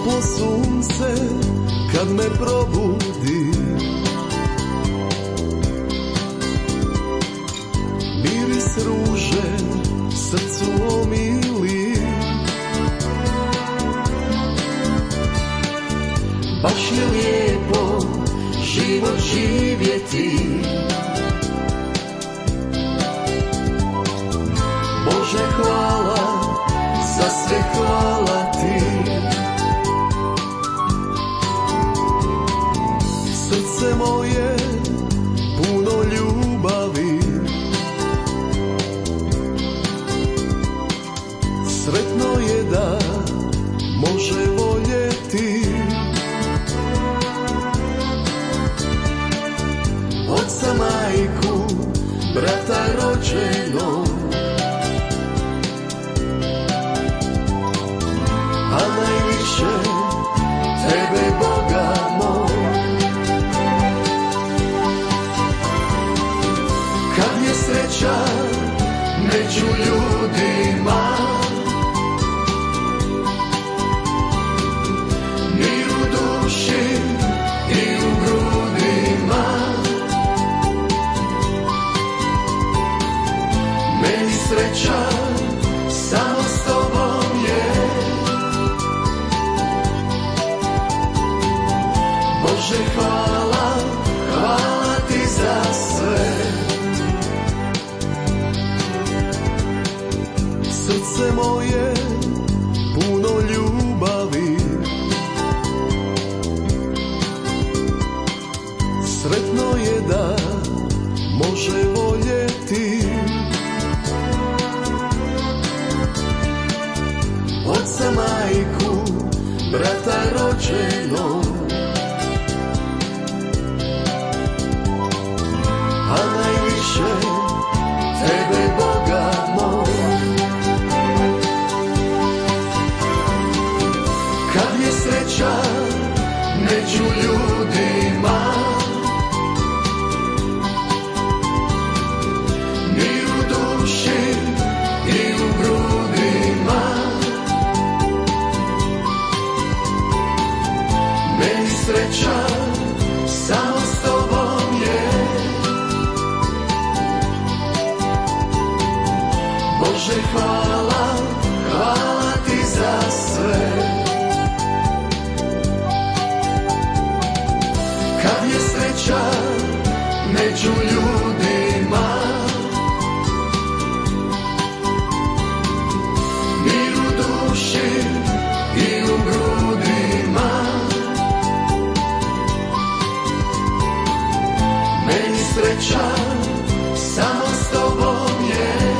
toplo sunce kad me probudi, miris ruže srcu omili. Baš je lijepo život živjeti, Bože hvala, za sve hvala ti. Srce moje puno ljubavi, sretno je da može voljeti. Oca, majku, brata rođenog, a najviše tebe, Boga moj. Kad je sreća među ljudima, mir u duši i u grudima, meni sreća samo s tobom je. Bože hvala, hvala ti za sve. Srce moje puno ljubavi, sretno je da može voljeti. Oca, majku, brata rođenog, a najviše tebe, Boga moj. Kad je sreća među ljudima, mir u duši i u grudima, meni sreća samo s tobom je. Bože hvala, hvala ti za sve. Kad je sreća među ljudima, mir u duši i u grudima, meni sreća samo s tobom je.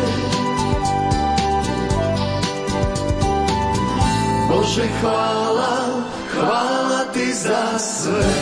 Bože hvala, hvala ti za sve.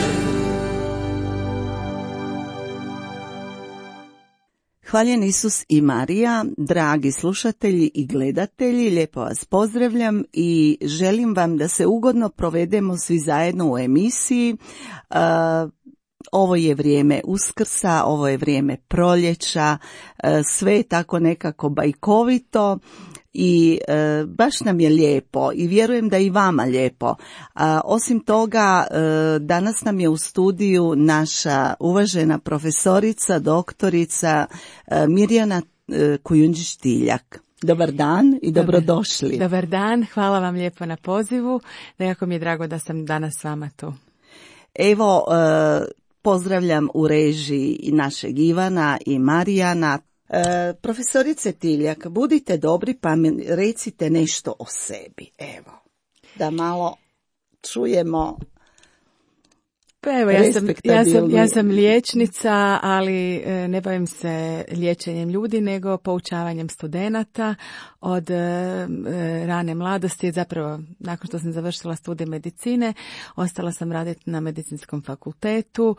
Hvaljen Isus i Marija, dragi slušatelji i gledatelji, lijepo vas pozdravljam i želim vam da se ugodno provedemo svi zajedno u emisiji. Ovo je vrijeme Uskrsa, ovo je vrijeme proljeća, sve je tako nekako bajkovito i baš nam je lijepo i vjerujem da i vama lijepo. Osim toga, danas nam je u studiju naša uvažena profesorica, doktorica Mirjana Kujundžić-Tiljak. Dobar dan i dobrodošli. Dobar dan, hvala vam lijepo na pozivu. Nekako mi je drago da sam danas s vama tu. Evo, pozdravljam u režiji i našeg Ivana i Marijana. Profesorice Tiljak, budite dobri pa mi recite nešto o sebi. Evo, da malo čujemo. Pa evo, ja sam liječnica, ali ne bavim se liječenjem ljudi, nego poučavanjem studenata od rane mladosti. Zapravo, nakon što sam završila studij medicine, ostala sam raditi na medicinskom fakultetu,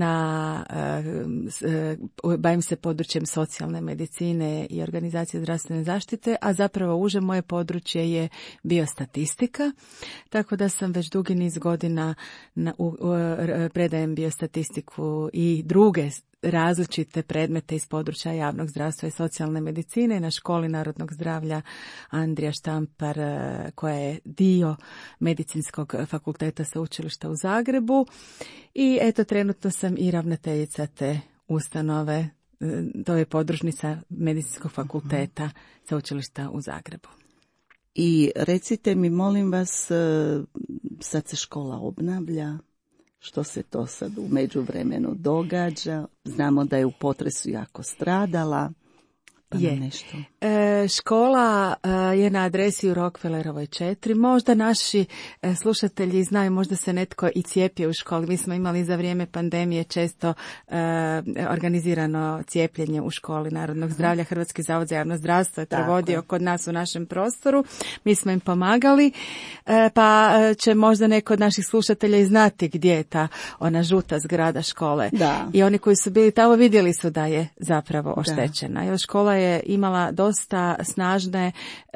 bavim se područjem socijalne medicine i organizacije zdravstvene zaštite, a zapravo uže moje područje je biostatistika, tako da sam već dugi niz godina predajem biostatistiku i druge različite predmete iz područja javnog zdravstva i socijalne medicine na Školi narodnog zdravlja Andrija Štampar, koja je dio Medicinskog fakulteta Sveučilišta u Zagrebu. I eto, trenutno sam i ravnateljica te ustanove, to je podružnica Medicinskog fakulteta Sveučilišta u Zagrebu. I recite mi, molim vas, sad se škola obnavlja, što se to sad u međuvremenu događa? Znamo da je u potresu jako stradala. Pa je. Nešto. Škola je na adresi u Rockefellerovoj 4. Možda naši slušatelji znaju, možda se netko i cijepio u školi. Mi smo imali za vrijeme pandemije često organizirano cijepljenje u školi narodnog zdravlja. Hrvatski zavod za javno zdravstvo je provodio kod nas u našem prostoru. Mi smo im pomagali, pa će možda neko od naših slušatelja i znati gdje je ta ona žuta zgrada škole. Da. I oni koji su bili tamo vidjeli su da je zapravo oštećena. Jer škola je imala dosta snažne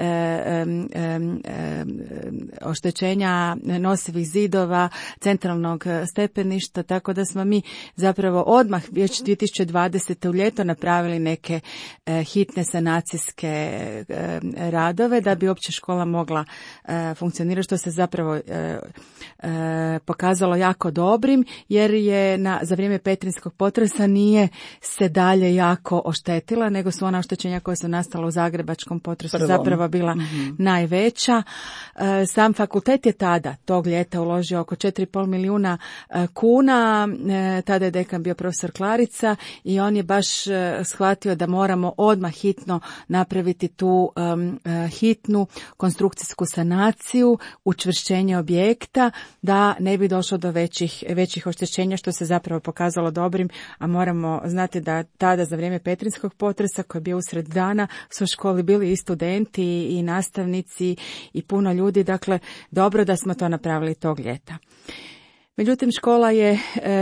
oštećenja nosivih zidova, centralnog stepeništa, tako da smo mi zapravo odmah već 2020. u ljeto napravili neke hitne sanacijske radove da bi uopće škola mogla funkcionirati, što se zapravo pokazalo jako dobrim, jer je za vrijeme petrinjskog potresa nije se dalje jako oštetila, nego su ona oštećenja koja su nastala u zagrebačkom potresu zapravo bila najveća. Sam fakultet je tada, tog ljeta, uložio oko 4,5 milijuna kuna. Tada je dekan bio profesor Klarica i on je baš shvatio da moramo odmah hitno napraviti tu hitnu konstrukcijsku sanaciju, učvršćenje objekta, da ne bi došlo do većih oštećenja, što se zapravo pokazalo dobrim, a moramo znati da tada za vrijeme petrinjskog potresa, koji je bio usred dana, su u školi bili i studenti i nastavnici i puno ljudi, dakle dobro da smo to napravili tog ljeta. Međutim, škola je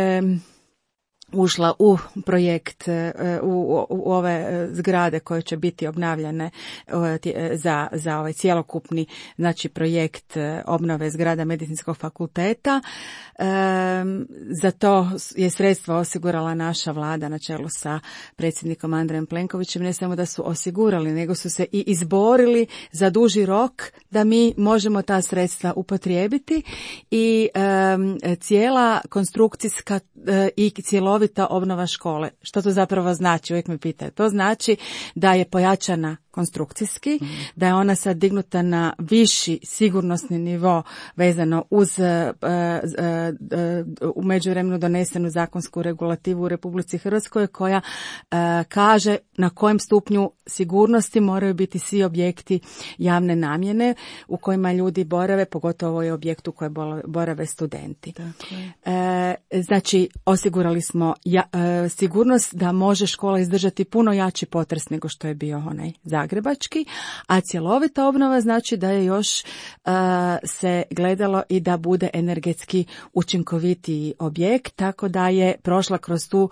ušla u projekt, u ove zgrade koje će biti obnavljane za ovaj cjelokupni, znači, projekt obnove zgrada Medicinskog fakulteta. Za to je sredstva osigurala naša vlada na čelu sa predsjednikom Andrejem Plenkovićem. Ne samo da su osigurali, nego su se i izborili za duži rok da mi možemo ta sredstva upotrijebiti i cijela konstrukcijska i cjelovita obnova škole. Što to zapravo znači? Uvijek me pitaju. To znači da je pojačana konstrukcijski, da je ona sad dignuta na viši sigurnosni nivo vezano uz u međuvremenu donesenu zakonsku regulativu u Republici Hrvatskoj, koja kaže na kojem stupnju sigurnosti moraju biti svi objekti javne namjene u kojima ljudi borave, pogotovo ovaj objekt u kojem borave studenti. Znači, osigurali smo sigurnost da može škola izdržati puno jači potres nego što je bio onaj zagrebački, a cjelovita obnova znači da je još se gledalo i da bude energetski učinkovitiji objekt, tako da je prošla kroz tu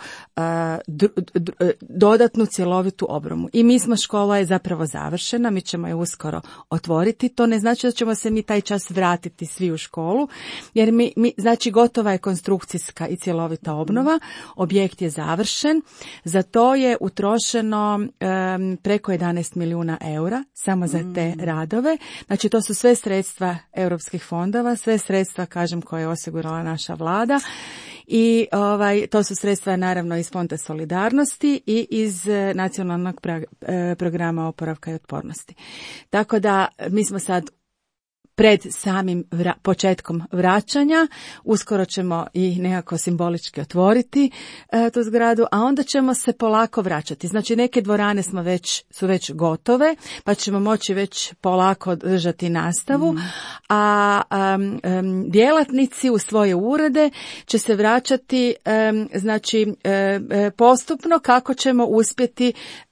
dodatnu cjelovitu obnovu. I škola je zapravo završena, mi ćemo je uskoro otvoriti. To ne znači da ćemo se mi taj čas vratiti svi u školu, jer znači gotova je konstrukcijska i cjelovita obnova, objekt je završen, za to je utrošeno preko 11 milijuna eura samo za te radove. Znači to su sve sredstva europskih fondova, sve sredstva, kažem, koje je osigurala naša vlada. I to su sredstva naravno iz Fonda solidarnosti i iz nacionalnog programa oporavka i otpornosti. Tako da mi smo sad pred samim početkom vraćanja, uskoro ćemo i nekako simbolički otvoriti tu zgradu, a onda ćemo se polako vraćati. Znači neke dvorane su već gotove, pa ćemo moći već polako držati nastavu, a djelatnici u svoje urede će se vraćati znači postupno kako ćemo uspjeti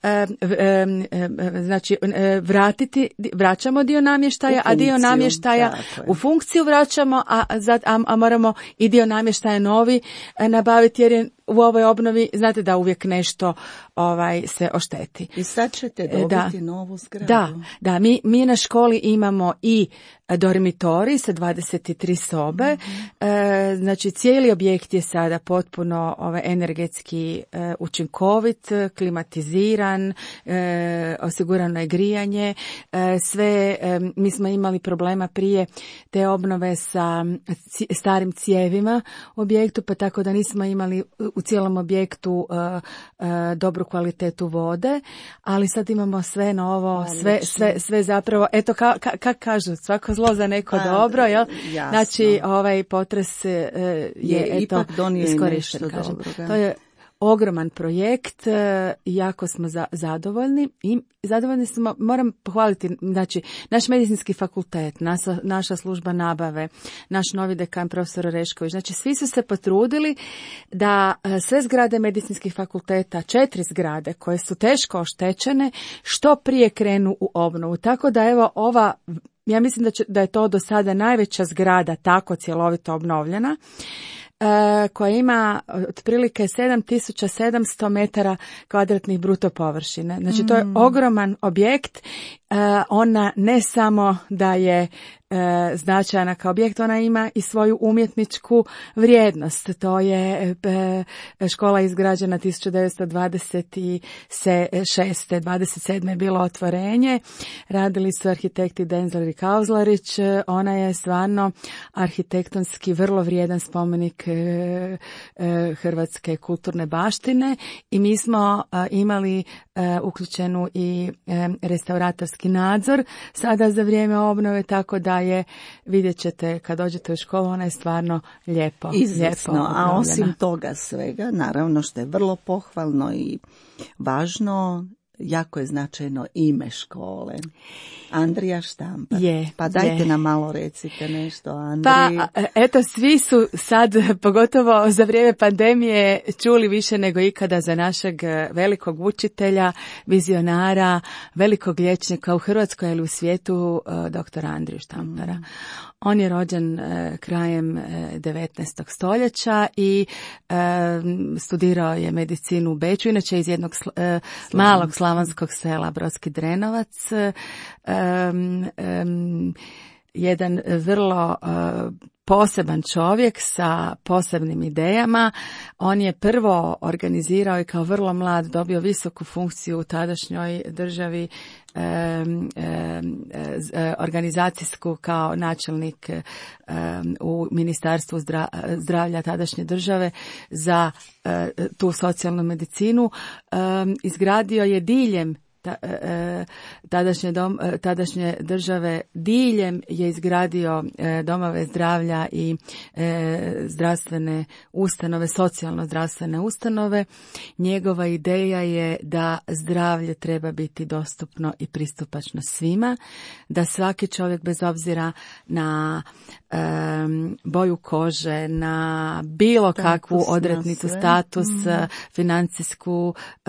znači vraćamo dio namještaja, a dio namještaja u funkciju vraćamo, a moramo i dio namještaja novi nabaviti, jer je u ovoj obnovi, znate da uvijek nešto se ošteti. I sad ćete dobiti novu zgradu. Da, mi na školi imamo i dormitorij sa 23 sobe, Znači, cijeli objekt je sada potpuno energetski učinkovit, klimatiziran, osigurano je grijanje. Sve, mi smo imali problema prije te obnove sa starim cijevima u objektu, pa tako da nismo imali u cijelom objektu dobru kvalitetu vode, ali sad imamo sve novo, sve zapravo, eto kako kažu, svako zlo za neko dobro, jel? Jasno. Znači, ovaj potres je eto iskorišten, kažem. To je ogroman projekt, jako smo zadovoljni i zadovoljni smo, moram pohvaliti, znači, naš medicinski fakultet, naša služba nabave, naš novi dekan profesor Orešković, znači svi su se potrudili da sve zgrade medicinskih fakulteta, 4 zgrade koje su teško oštećene, što prije krenu u obnovu. Tako da evo ja mislim da je to do sada najveća zgrada tako cjelovito obnovljena, koja ima otprilike 7700 metara kvadratnih bruto površine. Znači, to je ogroman objekt. Ona ne samo da je značajna kao objekt, ona ima i svoju umjetničku vrijednost. To je škola izgrađena 1926. 27. je bilo otvorenje. Radili su arhitekti Denzler i Kauzlarić. Ona je stvarno arhitektonski vrlo vrijedan spomenik hrvatske kulturne baštine i mi smo imali uključenu i restauratorski nadzor sada za vrijeme obnove, tako da je, vidjet ćete kad dođete u školu, ona je stvarno lijepo. Izvrsno, a osim toga svega, naravno što je vrlo pohvalno i važno, jako je značajno ime škole. Andrija Štampar. Pa dajte nam malo recite nešto o Andriji. Pa eto, svi su sad, pogotovo za vrijeme pandemije, čuli više nego ikada za našeg velikog učitelja, vizionara, velikog liječnika u Hrvatskoj ili u svijetu, doktora Andriju Štampara. On je rođen krajem 19. stoljeća i studirao je medicinu u Beču, inače iz jednog malog slavonskog sela, Brodski Drenovac. Jedan vrlo poseban čovjek sa posebnim idejama. On je prvo organizirao i kao vrlo mlad dobio visoku funkciju u tadašnjoj državi, organizacijsku kao načelnik u Ministarstvu zdravlja tadašnje države za tu socijalnu medicinu. Izgradio je diljem tadašnje države, diljem je izgradio domove zdravlja i zdravstvene ustanove, socijalno zdravstvene ustanove. Njegova ideja je da zdravlje treba biti dostupno i pristupačno svima, da svaki čovjek bez obzira na boju kože, na bilo kakvu odrednicu, status, financijsku,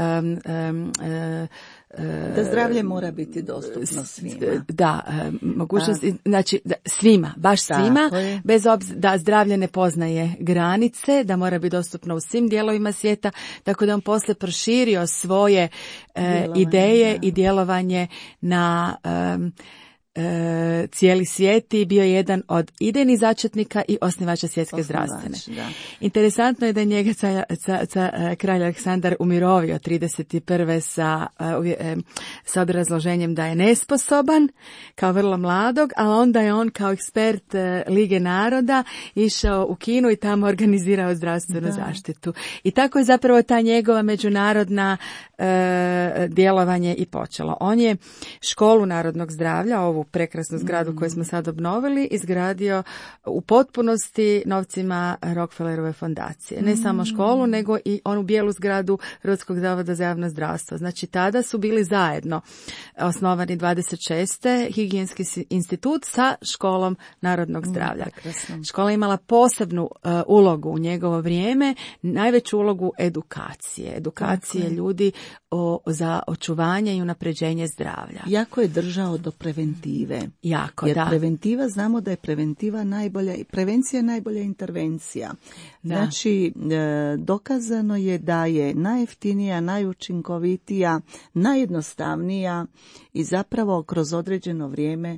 da zdravlje mora biti dostupno svima. Da, mogućnost, znači svima, baš svima, bez obzira da zdravlje ne poznaje granice, da mora biti dostupno u svim dijelovima svijeta, tako da on poslije proširio svoje ideje i djelovanje na cijeli svijet i bio je jedan od idejnih začetnika i osnivača svjetske zdravstvene. Da. Interesantno je da je njega kralj Aleksandar umirovio 31. sa obrazloženjem da je nesposoban kao vrlo mladog, a onda je on kao ekspert Lige naroda išao u Kinu i tamo organizirao zdravstvenu zaštitu. I tako je zapravo ta njegova međunarodna djelovanje i počelo. On je školu narodnog zdravlja, ovu prekrasnu zgradu koju smo sad obnovili, izgradio u potpunosti novcima Rockefellerove fondacije. Ne samo školu, nego i onu bijelu zgradu Hrvatskog zavoda za javno zdravstvo. Znači, tada su bili zajedno osnovani 26. higijenski institut sa školom narodnog zdravlja. Škola je imala posebnu ulogu u njegovo vrijeme, najveću ulogu edukacije ljudi za očuvanje i unapređenje zdravlja. Jako je držao do preventive. Jako, jer preventiva, znamo da je preventiva najbolja, prevencija je najbolja intervencija. Znači, dokazano je da je najjeftinija, najučinkovitija, najjednostavnija i zapravo kroz određeno vrijeme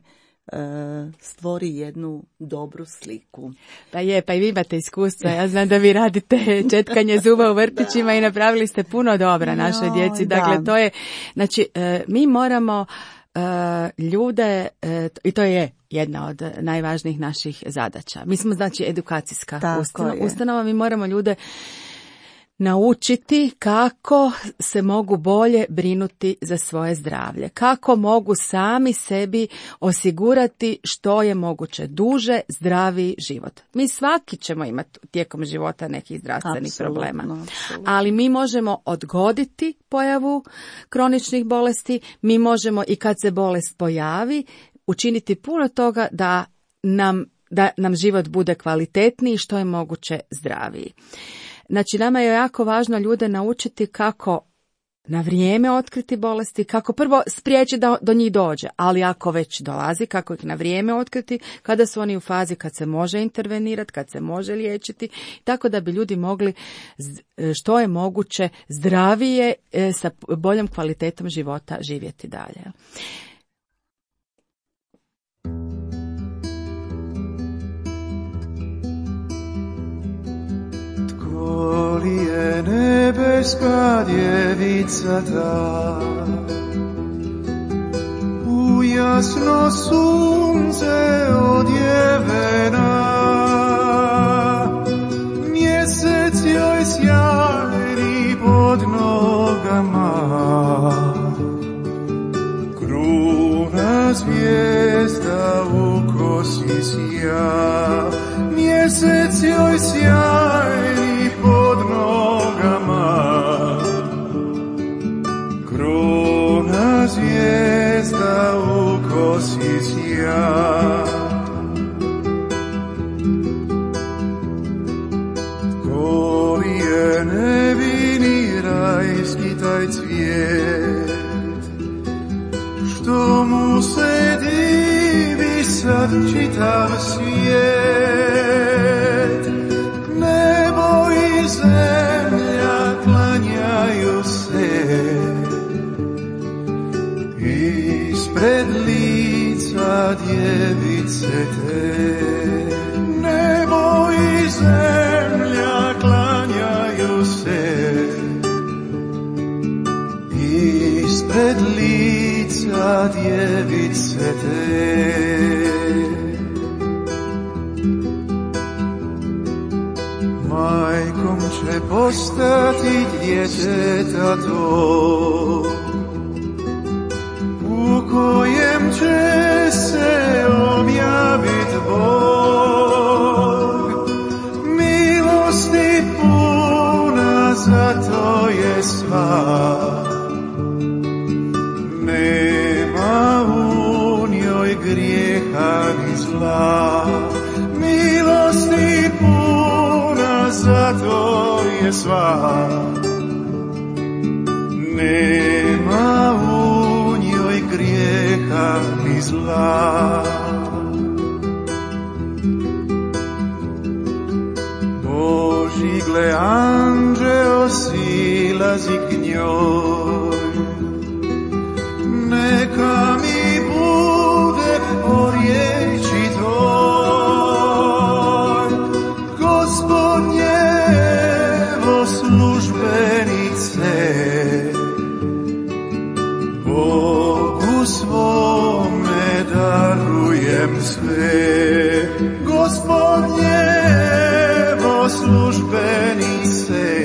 stvori jednu dobru sliku. Pa i vi imate iskustva. Ja znam da vi radite četkanje zuba u vrtićima i napravili ste puno dobra našoj djeci. Dakle, to je, znači, mi moramo ljude, i to je jedna od najvažnijih naših zadaća. Mi smo, znači, edukacijska ustanova, mi moramo ljude naučiti kako se mogu bolje brinuti za svoje zdravlje, kako mogu sami sebi osigurati što je moguće duže, zdraviji život. Mi svaki ćemo imati tijekom života nekih zdravstvenih problema, ali mi možemo odgoditi pojavu kroničnih bolesti, mi možemo i kad se bolest pojavi učiniti puno toga da nam život bude kvalitetniji i što je moguće zdraviji. Znači, nama je jako važno ljude naučiti kako na vrijeme otkriti bolesti, kako prvo spriječiti da do njih dođe, ali ako već dolazi, kako ih na vrijeme otkriti, kada su oni u fazi kad se može intervenirati, kad se može liječiti, tako da bi ljudi mogli što je moguće zdravije, sa boljom kvalitetom života živjeti dalje. Li je nebeska djevica ta, u jasno sunce odjevena, mjesec joj sjajni pod nogama, kruna zvijezda u kosi sja, mjesec joj sjajni pod nogama, kruna zvijezda u kosi sja. Ko li je nevini rajski taj cvijet, što mu se divi sad čitav svijet, nebo i zemlja klanjaju se ispred lica djevice te. Nebo i zemlja klanjaju se ispred lica djevice te. Majkom će postati djeteta to, u kojem će se objavit Bog. Milosti puna, zato je sva, nema u njoj grijeha ni zla. Milosti puna, zato je sva, nema u njoj grijeha ni zla. Božji gle anđeo silazi k njoj, neka mi bude po riječi tvoj, Gospodnje, evo službenice, Bogu svome darujem sve. Gospodnje, evo službenice,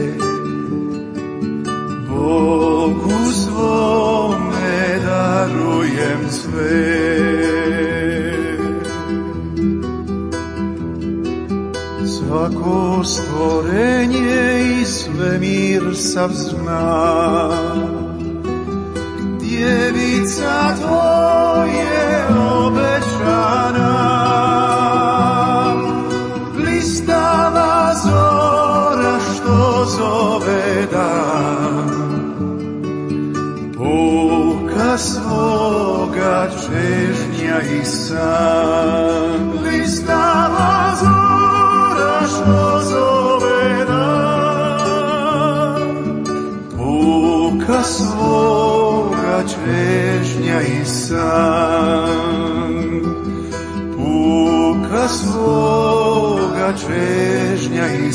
Bogu svome darujem sve. Svako stvorenje i svemir sav zna, djevica tvoje obećana, blistava zora što zove dan, Boga svoga čežnja i san. Blistava zora što zove dan, Boga svoga čežnja i san. puka svoga čežnja i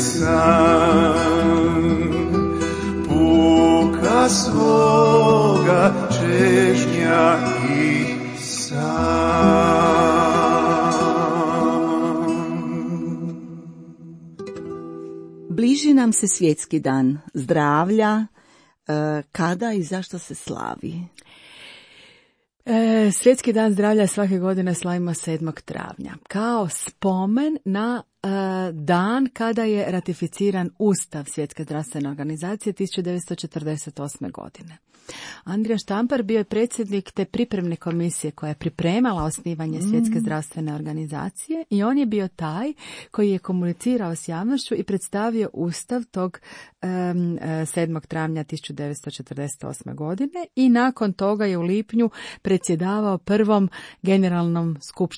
san, puka svoga čežnja i san. Bliži nam se svjetski dan zdravlja. Kada i zašto se slavi? Svjetski dan zdravlja svake godine slavimo 7. travnja kao spomen na dan kada je ratificiran Ustav Svjetske zdravstvene organizacije 1948. godine. Andrija Štampar bio je predsjednik te pripremne komisije koja je pripremala osnivanje Svjetske zdravstvene organizacije i on je bio taj koji je komunicirao s javnošću i predstavio Ustav tog 7. travnja 1948. godine i nakon toga je u lipnju predsjedavao prvom generalnom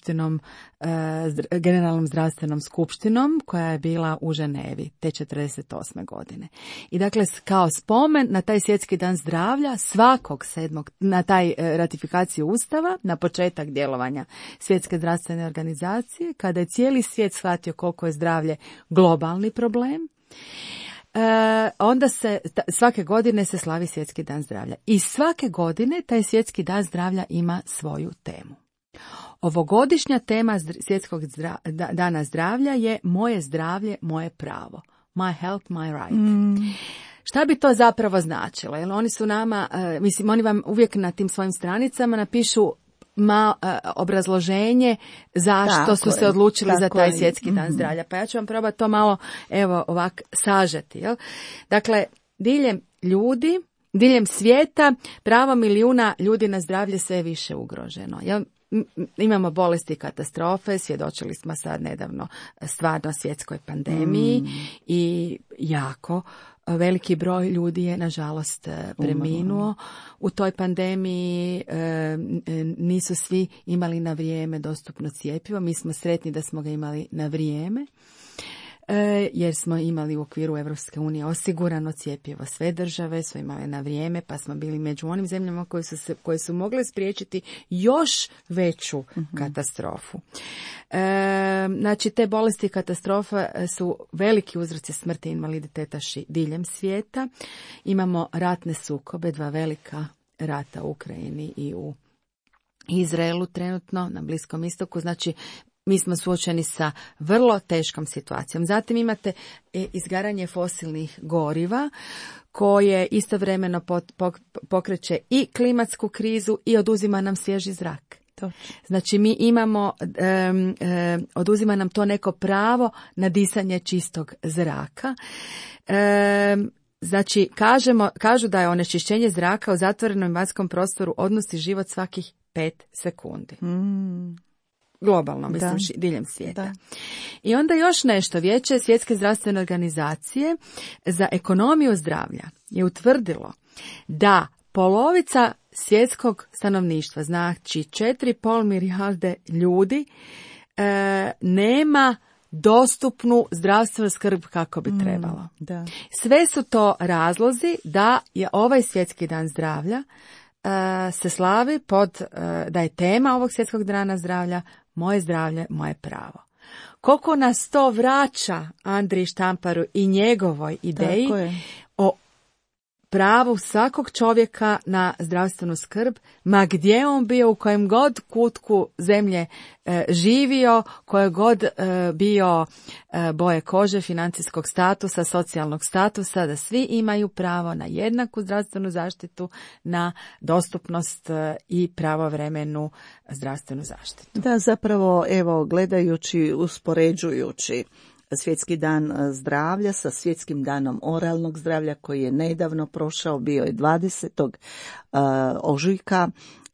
zdravstvenom skupštinom koja je bila u Ženevi te 1948. godine. I dakle, kao spomen na taj svjetski dan zdravlja svakog 7. na taj ratifikaciju Ustava, na početak djelovanja Svjetske zdravstvene organizacije, kada je cijeli svijet shvatio koliko je zdravlje globalni problem, onda se svake godine se slavi Svjetski dan zdravlja. I svake godine taj Svjetski dan zdravlja ima svoju temu. Ovogodišnja tema Svjetskog dana zdravlja je moje zdravlje, moje pravo. My health, my right. Šta bi to zapravo značilo? Jer oni su nama, oni vam uvijek na tim svojim stranicama napišu obrazloženje zašto su se odlučili za taj Svjetski dan zdravlja. Pa ja ću vam probati to malo ovak sažeti. Jel? Dakle, diljem svijeta pravo milijuna ljudi na zdravlje sve je više ugroženo. Jel? Imamo bolesti i katastrofe, svjedočili smo sad nedavno stvarno svjetskoj pandemiji i jako veliki broj ljudi je nažalost preminuo. U toj pandemiji nisu svi imali na vrijeme dostupno cjepivo. Mi smo sretni da smo ga imali na vrijeme, jer smo imali u okviru Europske unije osigurano cjepivo. Sve države su imale na vrijeme, pa smo bili među onim zemljama koje su mogle spriječiti još veću katastrofu. Znači, te bolesti i katastrofa su veliki uzroci smrti i invaliditeta diljem svijeta. Imamo ratne sukobe, 2 velika rata u Ukrajini i u Izraelu trenutno, na Bliskom istoku. Znači, mi smo suočeni sa vrlo teškom situacijom. Zatim imate izgaranje fosilnih goriva koje istovremeno pokreće i klimatsku krizu i oduzima nam svježi zrak. Znači mi imamo, oduzima nam to neko pravo na disanje čistog zraka. Znači kažu da je onečišćenje zraka u zatvorenom vanjskom prostoru odnosi život svakih 5 sekundi. Globalno, mislim, diljem svijeta. Da. I onda još nešto. Vijeće Svjetske zdravstvene organizacije za ekonomiju zdravlja je utvrdilo da polovica svjetskog stanovništva, znači 4,5 milijarde ljudi, nema dostupnu zdravstvenu skrb kako bi trebalo. Da. Sve su to razlozi da je ovaj Svjetski dan zdravlja se slavi da je tema ovog Svjetskog dana zdravlja moje zdravlje, moje pravo. Koliko nas to vraća Andriji Štamparu i njegovoj ideji o pravu svakog čovjeka na zdravstvenu skrb, ma gdje on bio, u kojem god kutku zemlje živio, koje god bio boje kože, financijskog statusa, socijalnog statusa, da svi imaju pravo na jednaku zdravstvenu zaštitu, na dostupnost i pravovremenu zdravstvenu zaštitu. Da, zapravo, evo, gledajući, uspoređujući Svjetski dan zdravlja sa Svjetskim danom oralnog zdravlja koji je nedavno prošao, bio je 20. ožujka.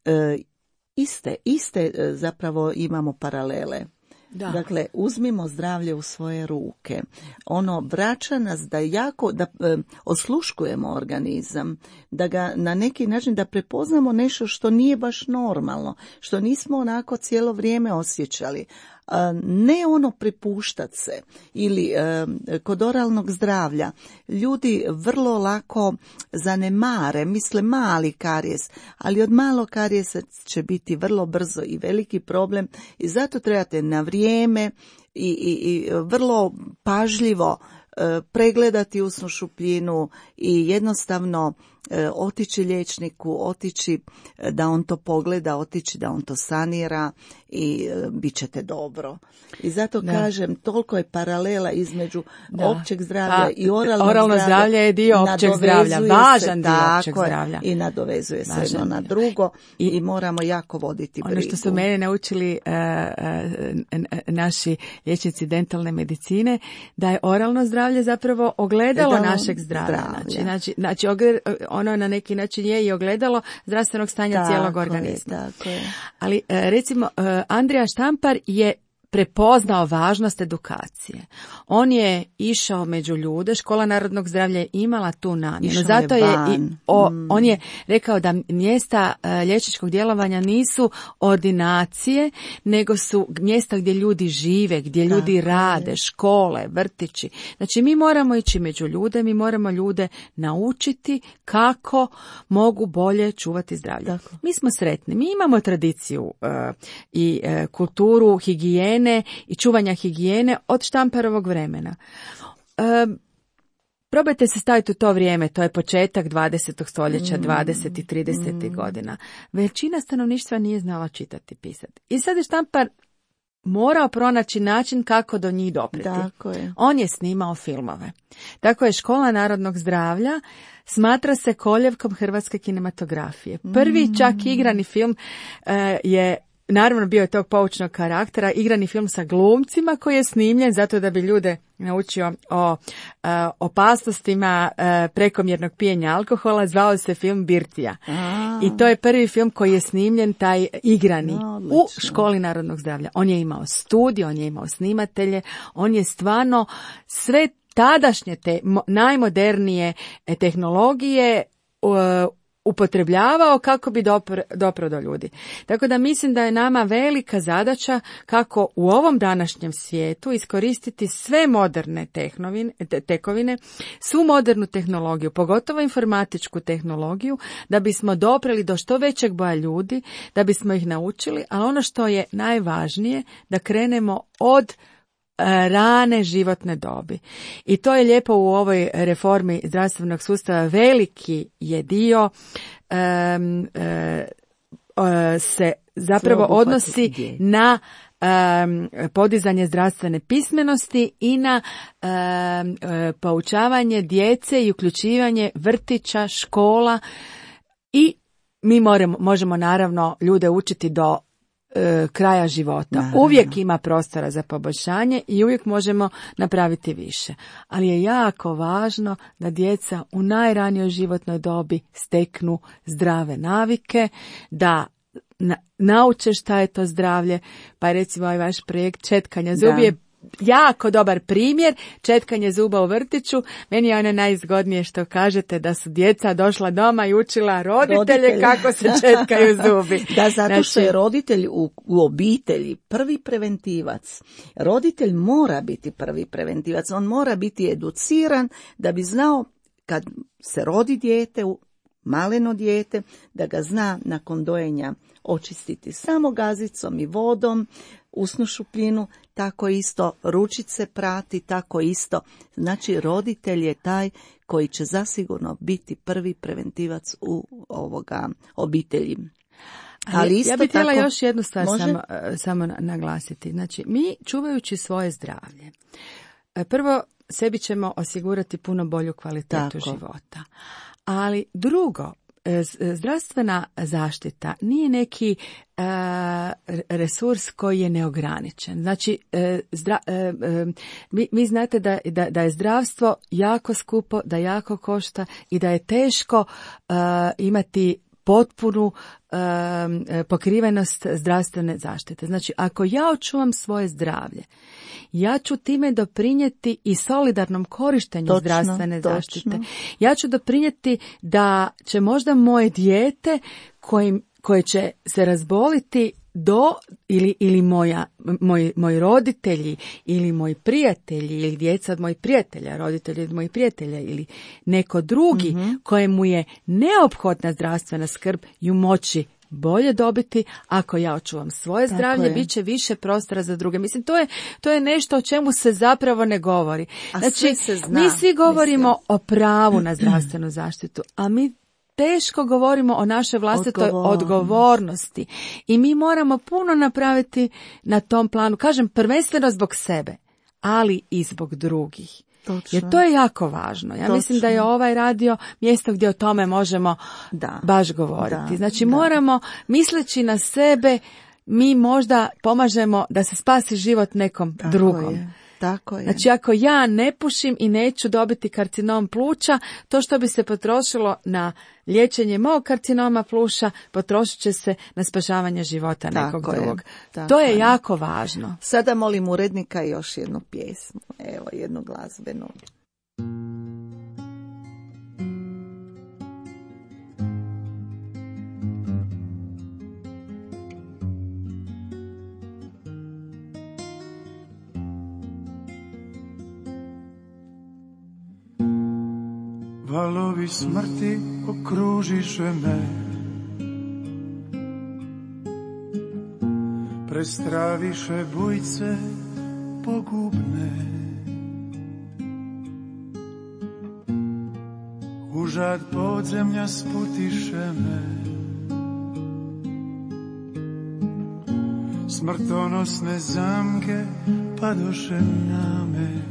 Iste zapravo imamo paralele. Da. Dakle, uzmimo zdravlje u svoje ruke. Ono vraća nas da osluškujemo organizam, da ga na neki način da prepoznamo nešto što nije baš normalno, što nismo onako cijelo vrijeme osjećali. ne ono pripuštat se ili kod oralnog zdravlja ljudi vrlo lako zanemare, misle mali karijes, ali od malog karijesa će biti vrlo brzo i veliki problem i zato trebate na vrijeme i vrlo pažljivo pregledati usnu šupljinu i jednostavno otići liječniku, otići da on to pogleda, otići da on to sanira i bit ćete dobro. I zato kažem, toliko je paralela između općeg zdravlja i oralnog zdravlja je dio općeg zdravlja, važan dio općeg zdravlja. I nadovezuje se jedno na drugo i moramo jako voditi brigu. Ono što su mene naučili naši liječnici dentalne medicine, da je oralno zdravlje zapravo ogledalo našeg zdravlja. Znači ono na neki način je i ogledalo zdravstvenog stanja cijelog organizma. Ali recimo Andrija Štampar je prepoznao važnost edukacije. On je išao među ljude, Škola narodnog zdravlja je imala tu namjenu. Zato on je rekao da mjesta liječničkog djelovanja nisu ordinacije, nego su mjesta gdje ljudi žive, gdje ljudi rade, škole, vrtići. Znači mi moramo ići među ljude, mi moramo ljude naučiti kako mogu bolje čuvati zdravlje. Mi smo sretni, mi imamo tradiciju i kulturu higijene i čuvanja higijene od Štamparovog vremena. Probajte se staviti u to vrijeme, to je početak 20. stoljeća, 20. i 30. godina. Većina stanovništva nije znala čitati i pisati. I sad je Štampar morao pronaći način kako do njih doprijeti. On je snimao filmove. Tako je Škola narodnog zdravlja smatra se koljevkom hrvatske kinematografije. Prvi čak igrani film je naravno bio je tog poučnog karaktera, igrani film sa glumcima koji je snimljen zato da bi ljude naučio o opasnostima prekomjernog pijenja alkohola, zvao se film Birtija. I to je prvi film koji je snimljen, taj igrani, u Školi narodnog zdravlja. On je imao studij, on je imao snimatelje, on je stvarno sve tadašnje te najmodernije tehnologije upotrebljavao kako bi dopro do ljudi. Tako da mislim da je nama velika zadaća kako u ovom današnjem svijetu iskoristiti sve moderne tekovine, svu modernu tehnologiju, pogotovo informatičku tehnologiju, da bismo dopreli do što većeg broja ljudi, da bismo ih naučili, ali ono što je najvažnije, da krenemo od rane životne dobi. I to je lijepo u ovoj reformi zdravstvenog sustava. Veliki je dio se zapravo odnosi na podizanje zdravstvene pismenosti i na poučavanje djece i uključivanje vrtića, škola i mi možemo naravno ljude učiti do kraja života. Naravno. Uvijek ima prostora za poboljšanje i uvijek možemo napraviti više. Ali je jako važno da djeca u najranijoj životnoj dobi steknu zdrave navike, da nauče šta je to zdravlje. Pa recimo ovaj vaš projekt četkanja zubi je jako dobar primjer, četkanje zuba u vrtiću. Meni je ono najzgodnije što kažete da su djeca došla doma i učila roditelje kako se četkaju zubi. Da, zato što je roditelj u obitelji prvi preventivac. Roditelj mora biti prvi preventivac, on mora biti educiran da bi znao kad se rodi dijete, maleno dijete, da ga zna nakon dojenja očistiti samo gazicom i vodom, usnu šupljinu, tako isto ručice prati, tako isto. Znači roditelj je taj koji će zasigurno biti prvi preventivac u obitelji. Ali isto ja bih htjela tako, još jednu stvar samo naglasiti. Znači, mi čuvajući svoje zdravlje, prvo sebi ćemo osigurati puno bolju kvalitetu života. Ali drugo, zdravstvena zaštita nije neki resurs koji je neograničen. Znači, vi znate da je zdravstvo jako skupo, da jako košta i da je teško imati potpunu pokrivenost zdravstvene zaštite. Znači, ako ja očuvam svoje zdravlje, ja ću time doprinijeti i solidarnom korištenju zdravstvene zaštite. Ja ću doprinijeti da će možda moje dijete koje će se razboliti ili moji roditelji ili moji prijatelji ili djeca od mojih prijatelja, roditelji od mojih prijatelja ili neko drugi kojemu je neophodna zdravstvena skrb ju moći bolje dobiti. Ako ja očuvam svoje zdravlje, bit će više prostora za druge. Mislim, to je nešto o čemu se zapravo ne govori. Znači, mi svi govorimo o pravu na zdravstvenu zaštitu, a mi teško govorimo o našoj vlastitoj odgovornosti. I mi moramo puno napraviti na tom planu. Kažem, prvenstveno zbog sebe, ali i zbog drugih. Točno. Jer to je jako važno. Ja mislim da je ovaj radio mjesto gdje o tome možemo baš govoriti. Znači moramo, misleći na sebe, mi možda pomažemo da se spasi život nekom drugom. Tako je. Znači ako ja ne pušim i neću dobiti karcinom pluća, to što bi se potrošilo na liječenje mog karcinoma pluća, potrošit će se na spašavanje života nekog drugog. To je jako važno. Sada molim urednika još jednu pjesmu. Evo, jednu glazbenu. Valovi smrti okružiše me, prestraviše bujce pogubne. U žad podzemlja sputiše me, smrtonosne zamke padoše na me.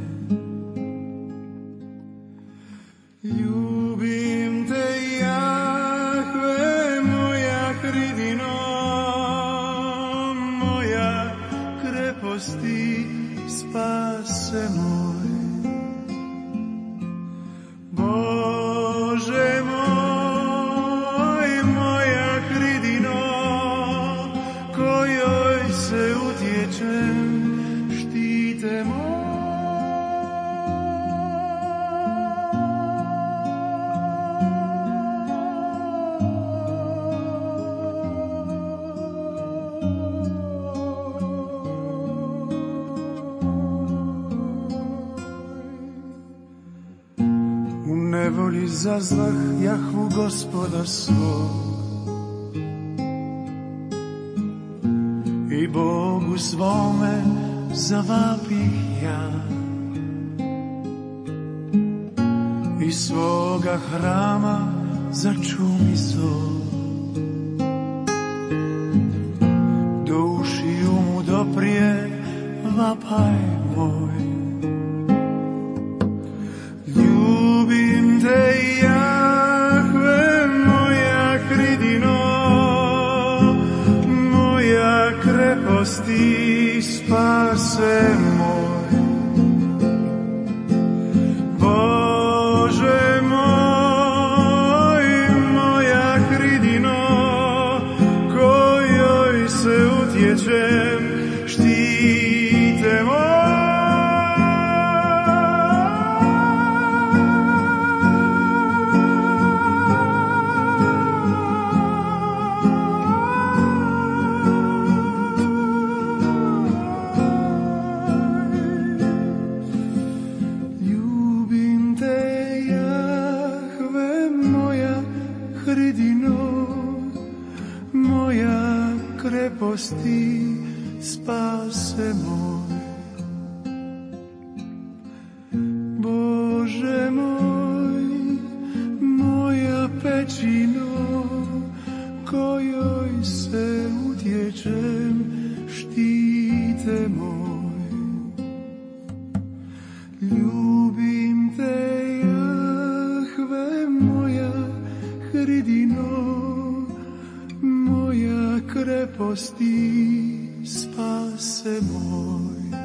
Ljubim te, Jahve, moja hridino, moja kreposti, spase moj. Bože moj, moja hridino, kojoj se utječem, štite moj. Nevoli zazlah Jahvu Gospoda svog i Bogu svome zavapih ja. Iz svoga hrama začumi zov, do ušiju mu doprije vapaj moj. Ljubim te, Jahve, moja hridino, moja kreposti, spase moj. Bože moj, moja hridino, kojoj se utječem, štite moj. Kreposti, spase moj. Bože moj, moja pećino, kojoj se utječem, štite moj. Ljubim te, Jahve, moja hridino, moja kreposti, spase moj.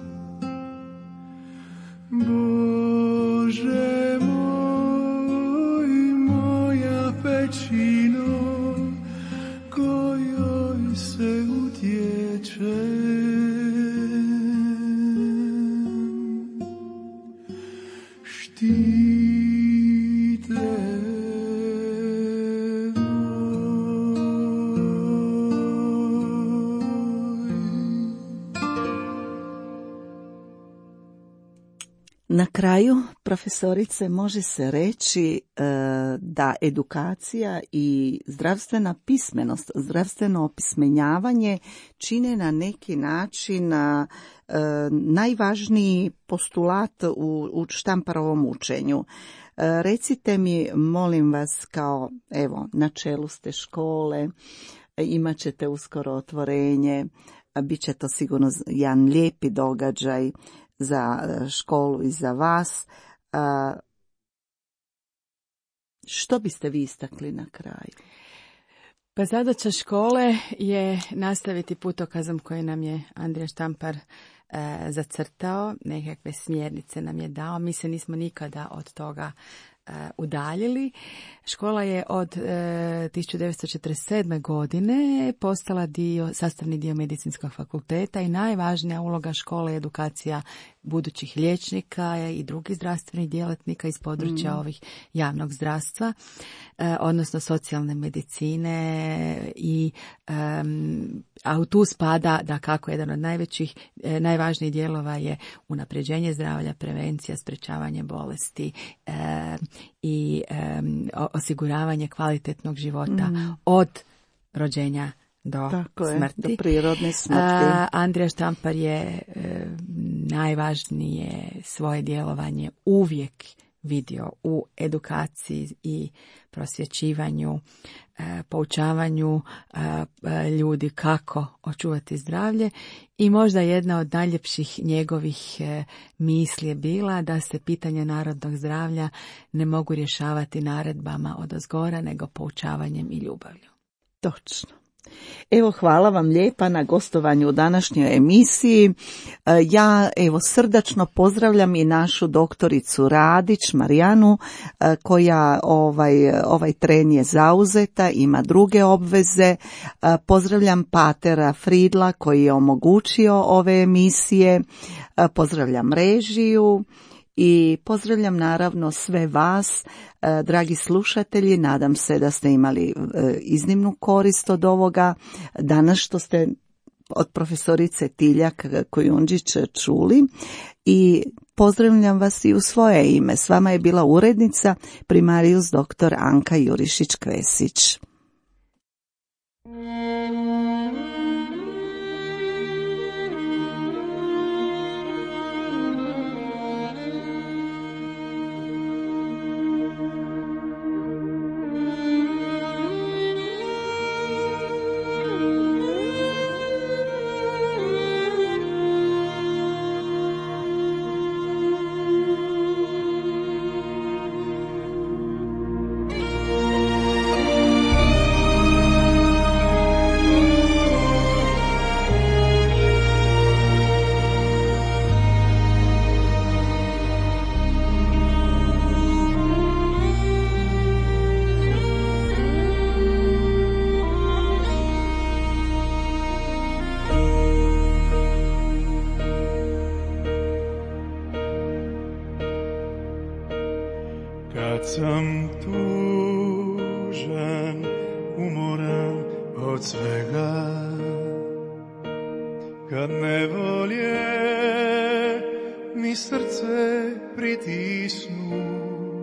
Bože moj, moja pećino, kojoj se utječem, štite. Na kraju, profesorice, može se reći da edukacija i zdravstvena pismenost, zdravstveno opismenjavanje čine na neki način najvažniji postulat u Štamparovom učenju. Recite mi, molim vas, kao evo, na čelu ste škole, imat ćete uskoro otvorenje, bit će to sigurno jedan lijepi događaj za školu i za vas. Što biste vi istakli na kraju? Pa zadaća škole je nastaviti putokazom koji nam je Andrija Štampar zacrtao, nekakve smjernice nam je dao. Mi se nismo nikada od toga udaljili. Škola je od 1947. godine postala sastavni dio medicinskog fakulteta i najvažnija uloga škole je edukacija budućih liječnika i drugih zdravstvenih djelatnika iz područja ovih javnog zdravstva, odnosno socijalne medicine a u tu spada da kako jedan od najvažnijih dijelova je unapređenje zdravlja, prevencija, sprečavanje bolesti i osiguravanje kvalitetnog života od rođenja do smrti. Do prirodne smrti. Andrija Štampar je najvažnije svoje djelovanje uvijek vidio u edukaciji i prosvjećivanju, poučavanju ljudi kako očuvati zdravlje i možda jedna od najljepših njegovih misli je bila da se pitanja narodnog zdravlja ne mogu rješavati naredbama odozgora nego poučavanjem i ljubavlju. Točno. Evo, hvala vam lijepa na gostovanju u današnjoj emisiji. Ja srdačno pozdravljam i našu doktoricu Radić, Marijanu, koja ovaj tren je zauzeta, ima druge obveze. Pozdravljam patera Fridla koji je omogućio ove emisije. Pozdravljam režiju. I pozdravljam naravno sve vas, dragi slušatelji, nadam se da ste imali iznimnu korist od ovoga danas što ste od profesorice Tiljak Kujundžić čuli i pozdravljam vas i u svoje ime. S vama je bila urednica primarijus dr. Anka Jurišić-Kvesić. Kad sam tužan, umoran od svega, kad nevolje mi srce pritisnu,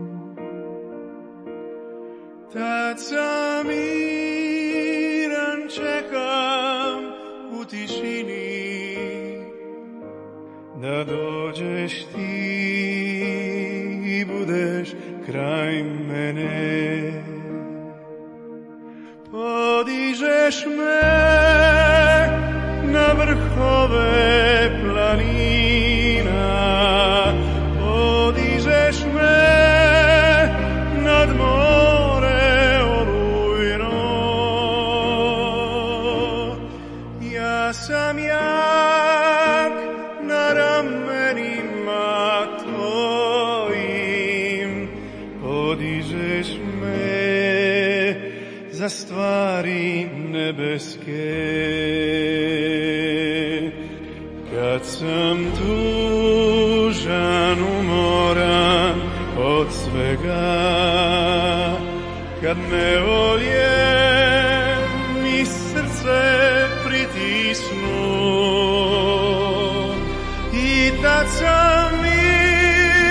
tad sam miran, čekam u tišini da dođeš ti i budeš kraj mene. Podižeš me na vrhove planina, podižeš me nad more olujno. Ja sam jak na ramenima tvojim, podižeš me za stvari nebeske. Kad sam tužan, umoran od svega, kad nevolje mi srce pritisnu, i tad sam miran,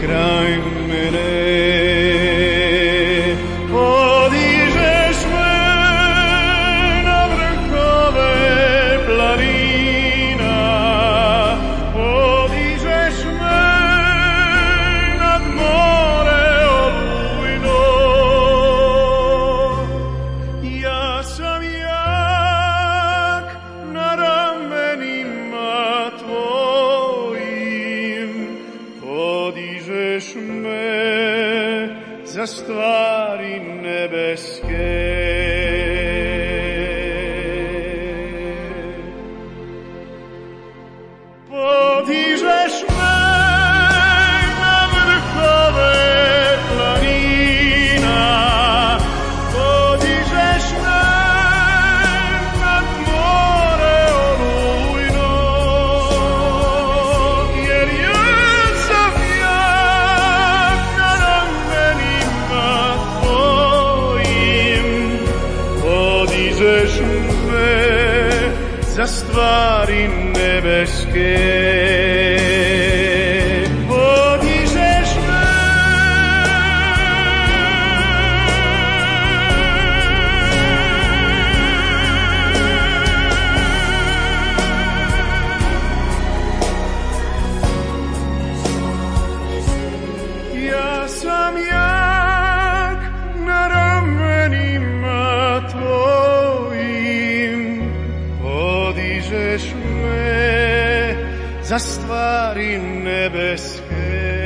kraj mene. Podižeš me na vrhove planina, podižeš me nad more olujno. Ja sam jak na ramenima tvojim, podižeš me za stvari nebeske. Podižeš me na vrhove planina, podižeš me nad more olujno, jer ja sam jak na ramenima tvojim, podižeš me za stvari nebeske. Podižeš me ja sam jak na ramenima tvojim, podižeš me za stvari nebeske.